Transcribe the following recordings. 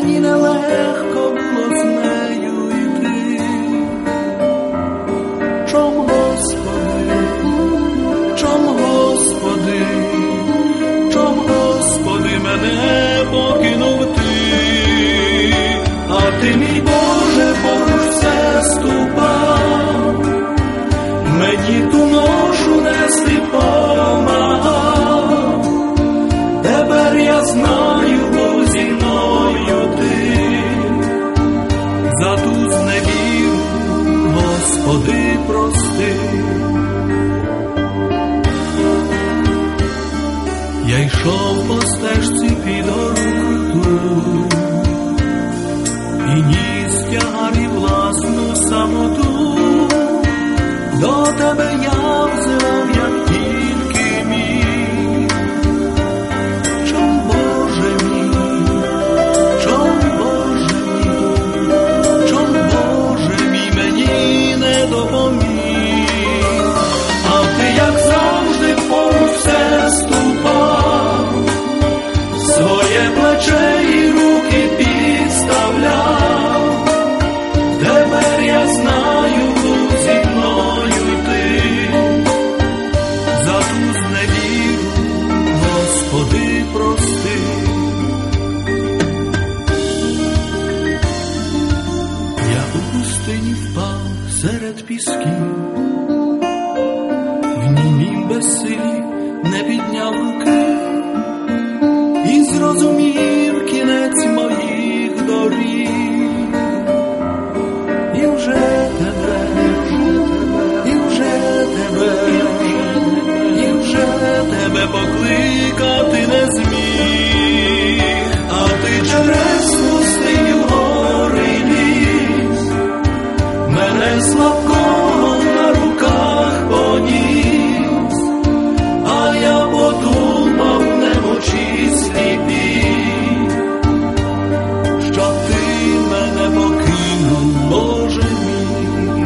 мені нелегко було з нею йти. Чом, Господи, чом, Господи, чом, Господи, мене покинув Ти? А Ти, мій Боже, поруч все ступав, мені ту ношу нести помагав. Тепер я знаю, бо зі мною Ти. За ту зневіру, Господи, прости. Я йшов по стежці під гору і ніс тягар і власну самоту. До Тебе я взивав, як тільки міг. Чом, Боже мій, чом, Боже мій, чом, Боже мій, мені не допоміг? А Ти, як завжди, поруч все ступав, своє плече і руки підставляв. Тепер я знаю, був зі мною Ти. За ту зневіру, Господи, прости. Я у пустині впав серед пісків, в німім безсилі не підняв руки і зрозумів кінець моїх доріг. І вже тебе, і вже тебе, і вже тебе покликати не зміг. А Ти через пустиню гори ліз, мене слабкого на руках поніс. А я подумав, немочі сліпі, що Ти мене покинув, Боже мій.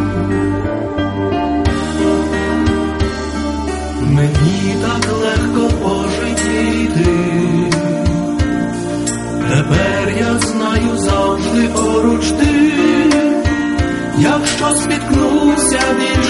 Мені так легко пожитіти, тепер я знаю, завжди поруч Ти. Якщо спіткнуся біля